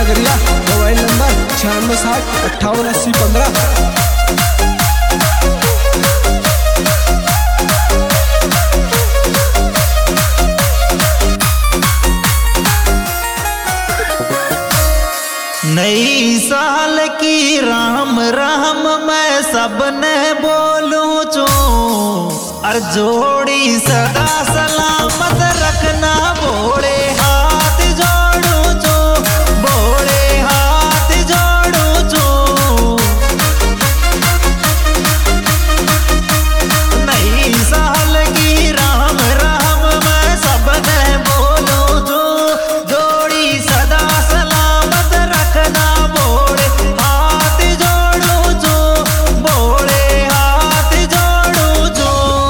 नगरिया। Mobile number 9660588015। नई साल की राम राम मैं सबने बोलूं चो, और जोड़ी सदा सलामत रखना बोले हाथ जोड़ू चो, बोले हाथ जोड़ू चो। नई साल की राम राम मैं सबने बोलूं चो, जोड़ी सदा सलामत रखना बोले हाथ जोड़ू चो, बोले हाथ जोड़ू चो।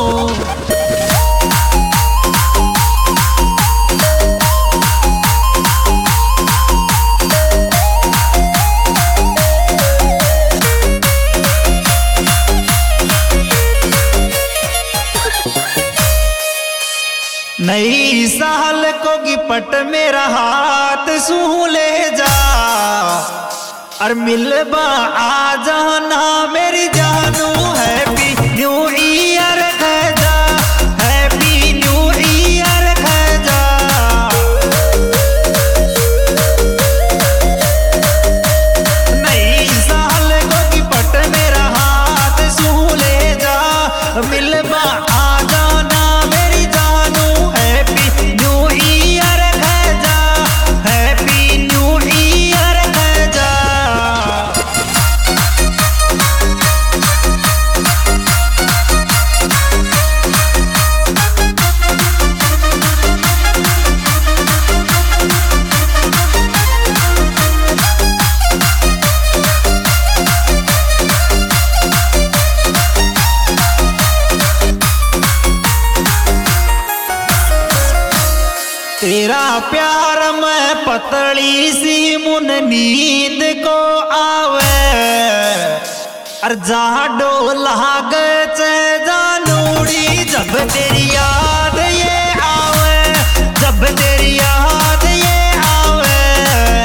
नई साल को गिपट मेरा हाथ सू ले जा, और मिलबा आ जाना मेरी जानू। हैप्पी न्यू ईयर कह जा, हैप्पी न्यू ईयर कह जा। नई साल को गिपट मेरा हाथ सू ले जा, मिलबा आ जाना मेरी जानू। हैप्पी न्यू ईयर कह जा, हैप्पी न्यू ईयर कह जा। तेरा प्यार मैं पतली सी मुन नींद को आवे, और जाडो लागे चे जानूड़ी जब तेरी याद ये आवे, जब तेरी याद ये आवे।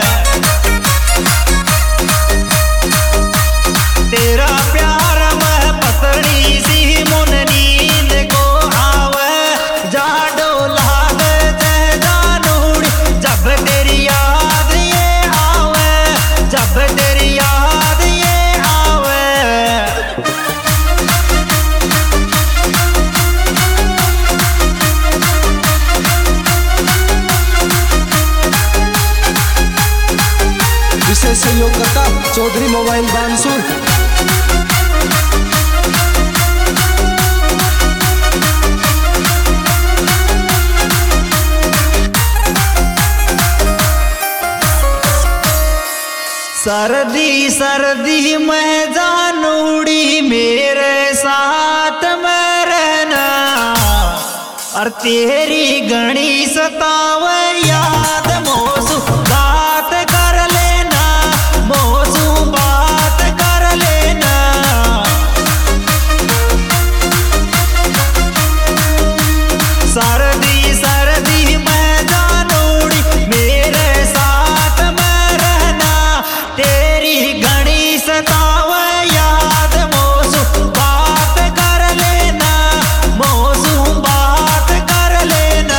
तेरा प्यार मैं पतली सी मुन नींद को आवे, जाडो लागे चे जानूड़ी जब तेरी याद ये आवे, जब तेरी याद ये आवे। विशेष सहयोगकर्ता चौधरी मोबाइल बानसूर। सर्दी सर्दी में जानूड़ी मेरे साथ में रहना, और तेरी घनी सतावे याद मोसू बात कर लेना, मोसू बात कर लेना। सर्दी सर्दी में जानूड़ी मेरे साथ में रहना, तेरी घनी सतावे याद मोसू बात कर लेना, मोसू बात कर लेना।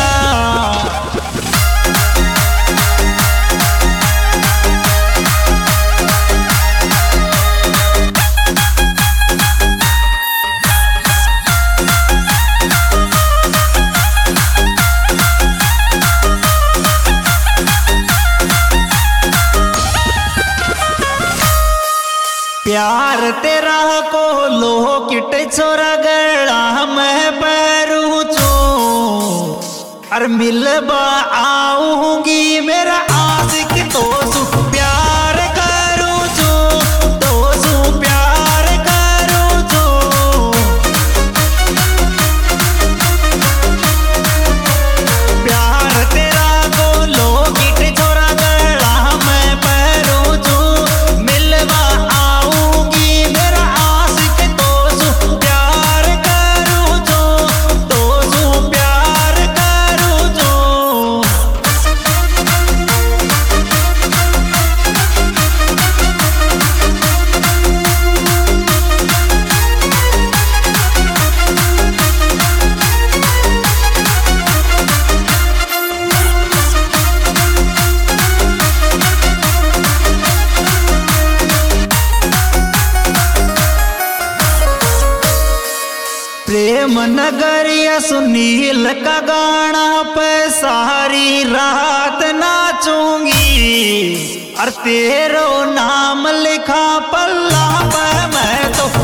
प्यार तेरा को लो किट छोरा गला में पैरू चो, और मिलबा आऊंगी मेरा आशिक तो सु प्यार करूं चो, तो सु प्यार करूं चो। प्यार तेरा को लो किट छोरा गला में पैरू चो, मिलबा मेरा आशिक तो सु प्यार करूं चो, तो सु प्यार करूं चो। प्रेम नगरिया सुनील का गाना पे सारी रात नाचूंगी। और तेरो नाम लिखा पल्ला पे मैं तो